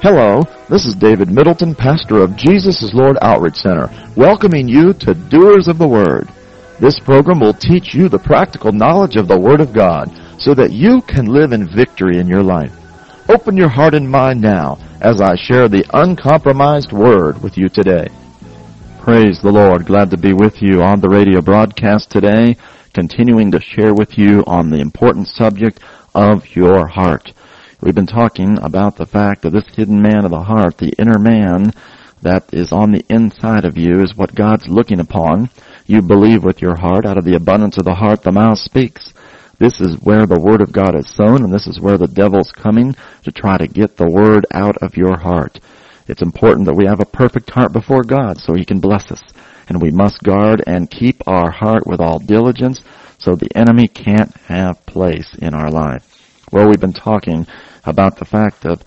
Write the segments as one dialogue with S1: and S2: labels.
S1: Hello, this is David Middleton, pastor of Jesus is Lord Outreach Center, welcoming you to Doers of the Word. This program will teach you the practical knowledge of the Word of God so that you can live in victory in your life. Open your heart and mind now as I share the uncompromised Word with you today. Praise the Lord. Glad to be with you on the radio broadcast today, continuing to share with you on the important subject of your heart. We've been talking about the fact that this hidden man of the heart, the inner man that is on the inside of you, is what God's looking upon. You believe with your heart. Out of the abundance of the heart, the mouth speaks. This is where the Word of God is sown, and this is where the devil's coming to try to get the Word out of your heart. It's important that we have a perfect heart before God so He can bless us. And we must guard and keep our heart with all diligence so the enemy can't have place in our life. Well, we've been talking about the fact that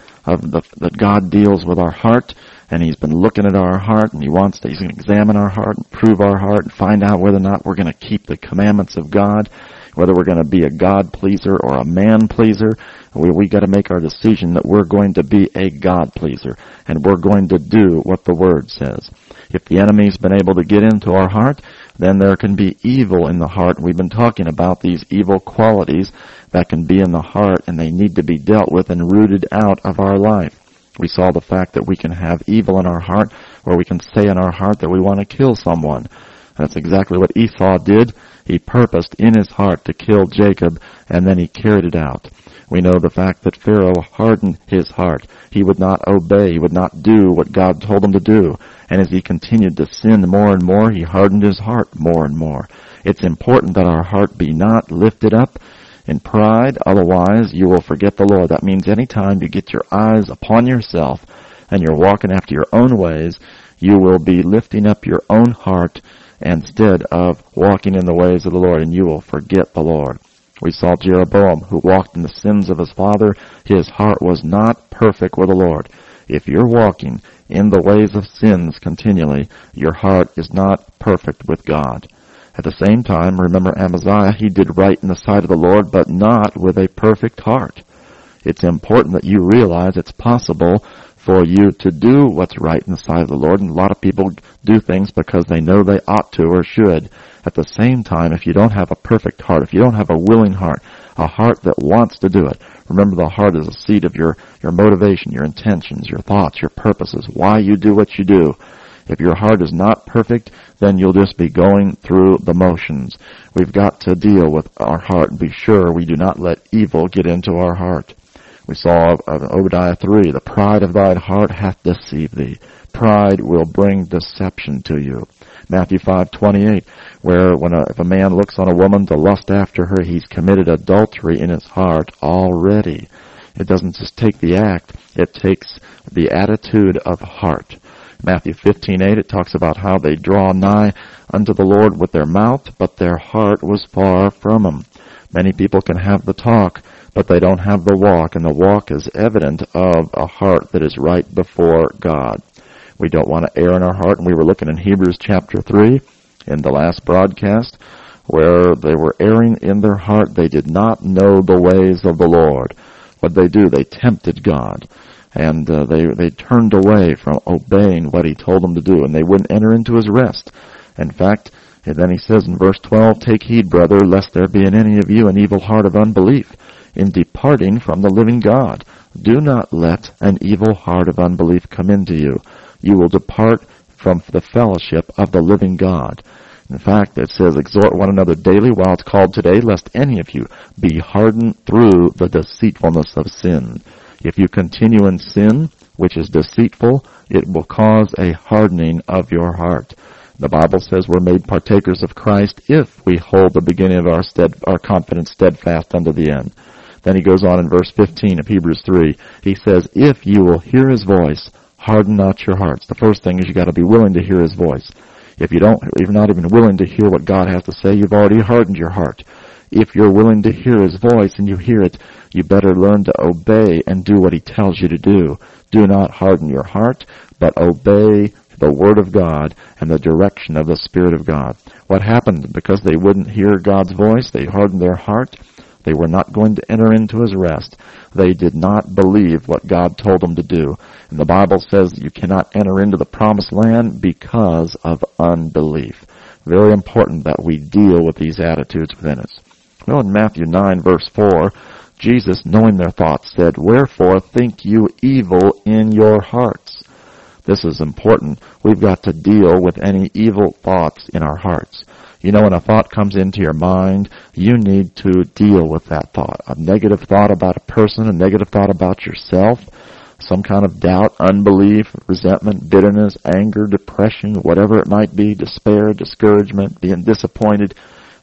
S1: God deals with our heart, and He's been looking at our heart, and He's going to examine our heart and prove our heart and find out whether or not we're going to keep the commandments of God, whether we're going to be a God pleaser or a man pleaser. We got to make our decision that we're going to be a God pleaser, and we're going to do what the Word says. If the enemy's been able to get into our heart, then there can be evil in the heart. We've been talking about these evil qualities that can be in the heart, and they need to be dealt with and rooted out of our life. We saw the fact that we can have evil in our heart, or we can say in our heart that we want to kill someone. That's exactly what Esau did. He purposed in his heart to kill Jacob, and then he carried it out. We know the fact that Pharaoh hardened his heart. He would not obey. He would not do what God told him to do. And as he continued to sin more and more, he hardened his heart more and more. It's important that our heart be not lifted up in pride, otherwise you will forget the Lord. That means anytime you get your eyes upon yourself and you're walking after your own ways, you will be lifting up your own heart instead of walking in the ways of the Lord, and you will forget the Lord. We saw Jeroboam, who walked in the sins of his father. His heart was not perfect with the Lord. If you're walking in the ways of sins continually, your heart is not perfect with God. At the same time, remember Amaziah, he did right in the sight of the Lord, but not with a perfect heart. It's important that you realize it's possible for you to do what's right in the sight of the Lord, and a lot of people do things because they know they ought to or should. At the same time, if you don't have a perfect heart, if you don't have a willing heart, a heart that wants to do it, remember the heart is a seat of your motivation, your intentions, your thoughts, your purposes, why you do what you do. If your heart is not perfect, then you'll just be going through the motions. We've got to deal with our heart and be sure we do not let evil get into our heart. We saw Obadiah 3, the pride of thine heart hath deceived thee. Pride will bring deception to you. Matthew 5:28, where if a man looks on a woman to lust after her, he's committed adultery in his heart already. It doesn't just take the act, it takes the attitude of heart. Matthew 15:8, it talks about how they draw nigh unto the Lord with their mouth, but their heart was far from Him. Many people can have the talk, but they don't have the walk, and the walk is evident of a heart that is right before God. We don't want to err in our heart, and we were looking in Hebrews chapter 3 in the last broadcast, where they were erring in their heart. They did not know the ways of the Lord. What did they do? They tempted God, and they turned away from obeying what He told them to do, and they wouldn't enter into His rest. In fact, and then He says in verse 12, Take heed, brother, lest there be in any of you an evil heart of unbelief, in departing from the living God. Do not let an evil heart of unbelief come into you. You will depart from the fellowship of the living God. In fact, it says, Exhort one another daily while it's called today, lest any of you be hardened through the deceitfulness of sin. If you continue in sin, which is deceitful, it will cause a hardening of your heart. The Bible says we're made partakers of Christ if we hold the beginning of our confidence steadfast unto the end. Then he goes on in verse 15 of Hebrews 3. He says, If you will hear His voice, harden not your hearts. The first thing is you got to be willing to hear His voice. If you're not even willing to hear what God has to say, you've already hardened your heart. If you're willing to hear His voice and you hear it, you better learn to obey and do what He tells you to do. Do not harden your heart, but obey the Word of God and the direction of the Spirit of God. What happened? Because they wouldn't hear God's voice, they hardened their heart. They were not going to enter into His rest. They did not believe what God told them to do. And the Bible says you cannot enter into the promised land because of unbelief. Very important that we deal with these attitudes within us. Well, in Matthew 9, verse 4, Jesus, knowing their thoughts, said, "Wherefore think you evil in your hearts?" This is important. We've got to deal with any evil thoughts in our hearts. You know, when a thought comes into your mind, you need to deal with that thought. A negative thought about a person, a negative thought about yourself, some kind of doubt, unbelief, resentment, bitterness, anger, depression, whatever it might be, despair, discouragement, being disappointed,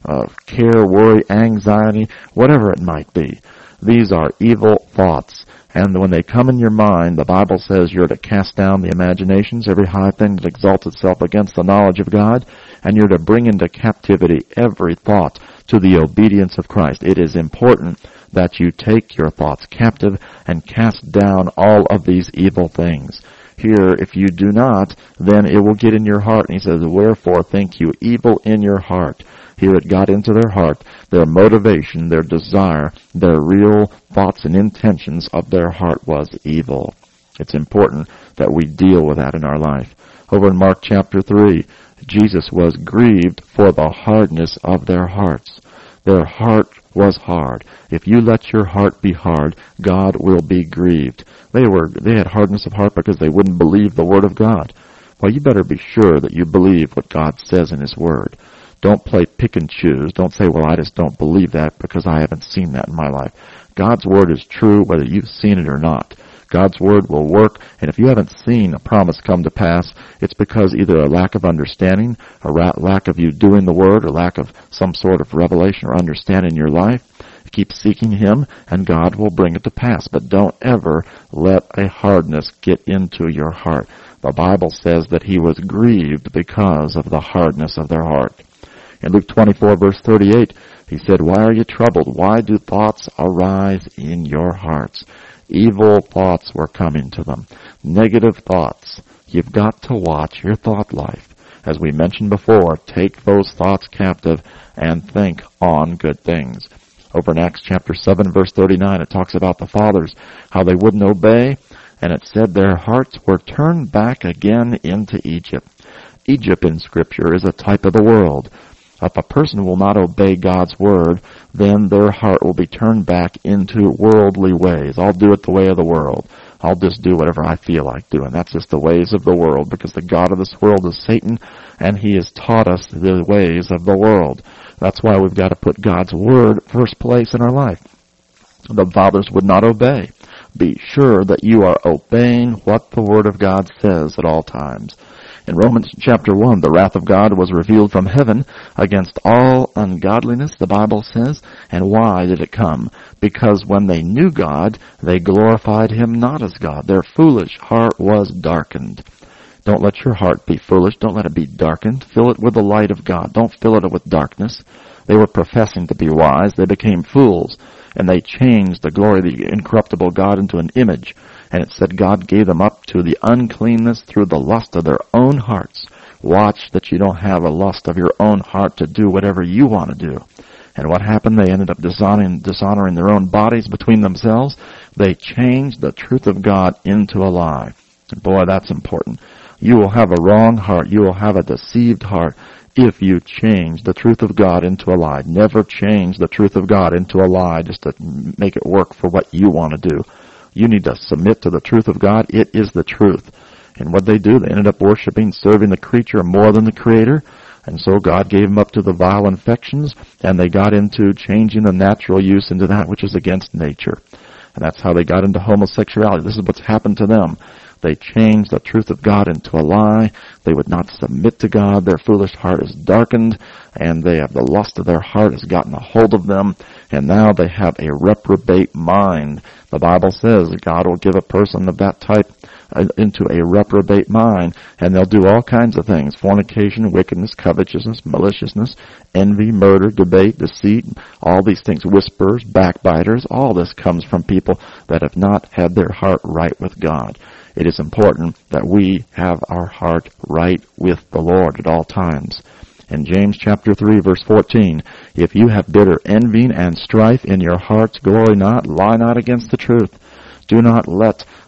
S1: care, worry, anxiety, whatever it might be. These are evil thoughts. And when they come in your mind, the Bible says you're to cast down the imaginations, every high thing that exalts itself against the knowledge of God, and you're to bring into captivity every thought to the obedience of Christ. It is important that you take your thoughts captive and cast down all of these evil things. Here, if you do not, then it will get in your heart. And he says, "Wherefore think you evil in your heart?" Here it got into their heart, their motivation, their desire, their real thoughts and intentions of their heart was evil. It's important that we deal with that in our life. Over in Mark chapter 3, Jesus was grieved for the hardness of their hearts. Their heart was hard. If you let your heart be hard, God will be grieved. They had hardness of heart because they wouldn't believe the Word of God. Well, you better be sure that you believe what God says in His Word. Don't play pick and choose. Don't say, "Well, I just don't believe that because I haven't seen that in my life." God's Word is true whether you've seen it or not. God's Word will work, and if you haven't seen a promise come to pass, it's because either a lack of understanding, a lack of you doing the Word, or lack of some sort of revelation or understanding in your life. Keep seeking Him, and God will bring it to pass. But don't ever let a hardness get into your heart. The Bible says that He was grieved because of the hardness of their heart. In Luke 24, verse 38, He said, "Why are you troubled? Why do thoughts arise in your hearts?" Evil thoughts were coming to them. Negative thoughts. You've got to watch your thought life. As we mentioned before, take those thoughts captive and think on good things. Over in Acts chapter 7, verse 39, it talks about the fathers, how they wouldn't obey, and it said their hearts were turned back again into Egypt. Egypt in Scripture is a type of the world. If a person will not obey God's Word, then their heart will be turned back into worldly ways. I'll do it the way of the world. I'll just do whatever I feel like doing. That's just the ways of the world, because the god of this world is Satan, and he has taught us the ways of the world. That's why we've got to put God's Word first place in our life. The fathers would not obey. Be sure that you are obeying what the Word of God says at all times. In Romans chapter 1, the wrath of God was revealed from heaven against all ungodliness, the Bible says. And why did it come? Because when they knew God, they glorified Him not as God. Their foolish heart was darkened. Don't let your heart be foolish. Don't let it be darkened. Fill it with the light of God. Don't fill it with darkness. They were professing to be wise. They became fools. And they changed the glory of the incorruptible God into an image. And it said God gave them up to the uncleanness through the lust of their own hearts. Watch that you don't have a lust of your own heart to do whatever you want to do. And what happened? They ended up dishonoring their own bodies between themselves. They changed the truth of God into a lie. Boy, that's important. You will have a wrong heart. You will have a deceived heart if you change the truth of God into a lie. Never change the truth of God into a lie just to make it work for what you want to do. You need to submit to the truth of God. It is the truth. And what they do, they ended up worshiping, serving the creature more than the Creator. And so God gave them up to the vile infections, and they got into changing the natural use into that which is against nature. And that's how they got into homosexuality. This is what's happened to them. They changed the truth of God into a lie. They would not submit to God. Their foolish heart is darkened, and they have the lust of their heart has gotten a hold of them, and now they have a reprobate mind. The Bible says that God will give a person of that type into a reprobate mind, and they'll do all kinds of things: fornication, wickedness, covetousness, maliciousness, envy, murder, debate, deceit, all these things, whisperers, backbiters. All this comes from people that have not had their heart right with God. It is important that we have our heart right with the Lord at all times. In James chapter 3, verse 14, if you have bitter envying and strife in your hearts, glory not, lie not against the truth. Do not let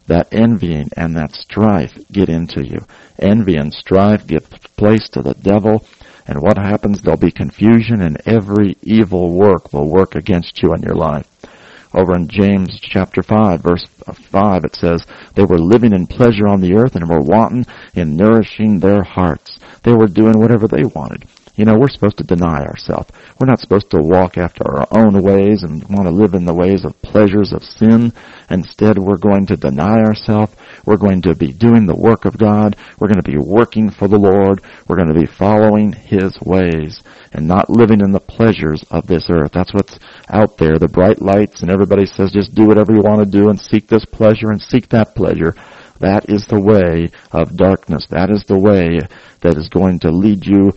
S1: that envying and that strife get into you. Envy and strife give place to the devil, and what happens? There'll be confusion, and every evil work will work against you in your life. Over in James chapter 5, verse 5, it says, they were living in pleasure on the earth and were wanton in nourishing their hearts. They were doing whatever they wanted. You know, we're supposed to deny ourselves. We're not supposed to walk after our own ways and want to live in the ways of pleasures of sin. Instead, we're going to deny ourselves. We're going to be doing the work of God. We're going to be working for the Lord. We're going to be following His ways and not living in the pleasures of this earth. That's what's out there, the bright lights, and everybody says just do whatever you want to do and seek this pleasure and seek that pleasure. That is the way of darkness. That is the way that is going to lead you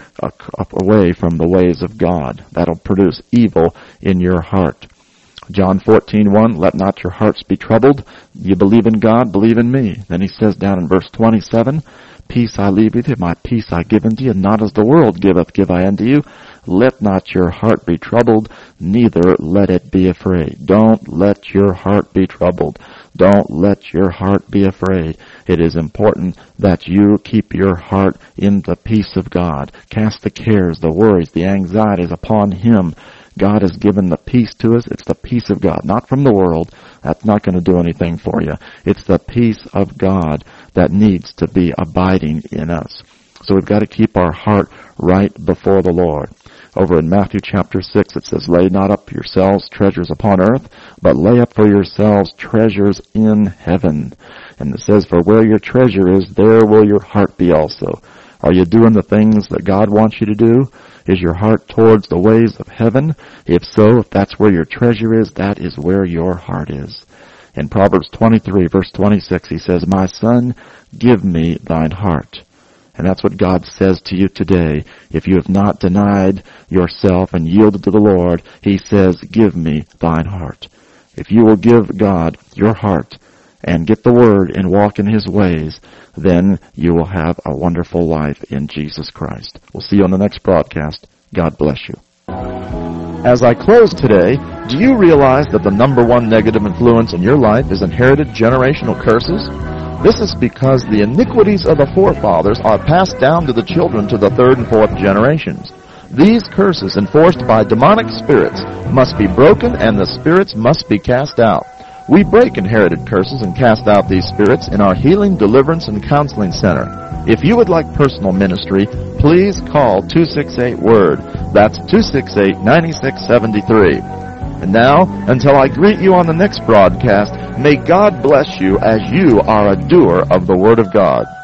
S1: away from the ways of God. That'll produce evil in your heart. John 14:1, let not your hearts be troubled. You believe in God, believe in me. Then he says down in verse 27, peace I leave with you, my peace I give unto you, not as the world giveth, give I unto you. Let not your heart be troubled, neither let it be afraid. Don't let your heart be troubled. Don't let your heart be afraid. It is important that you keep your heart in the peace of God. Cast the cares, the worries, the anxieties upon Him. God has given the peace to us. It's the peace of God, not from the world. That's not going to do anything for you. It's the peace of God that needs to be abiding in us. So we've got to keep our heart right before the Lord. Over in Matthew chapter 6, it says, lay not up yourselves treasures upon earth, but lay up for yourselves treasures in heaven. And it says, for where your treasure is, there will your heart be also. Are you doing the things that God wants you to do? Is your heart towards the ways of heaven? If so, if that's where your treasure is, that is where your heart is. In Proverbs 23, verse 26, he says, my son, give me thine heart. And that's what God says to you today. If you have not denied yourself and yielded to the Lord, He says, give me thine heart. If you will give God your heart and get the Word and walk in His ways, then you will have a wonderful life in Jesus Christ. We'll see you on the next broadcast. God bless you. As I close today, do you realize that the number one negative influence in your life is inherited generational curses? This is because the iniquities of the forefathers are passed down to the children to the third and fourth generations. These curses enforced by demonic spirits must be broken and the spirits must be cast out. We break inherited curses and cast out these spirits in our Healing, Deliverance, and Counseling Center. If you would like personal ministry, please call 268-WORD. That's 268-9673. And now, until I greet you on the next broadcast, may God bless you as you are a doer of the Word of God.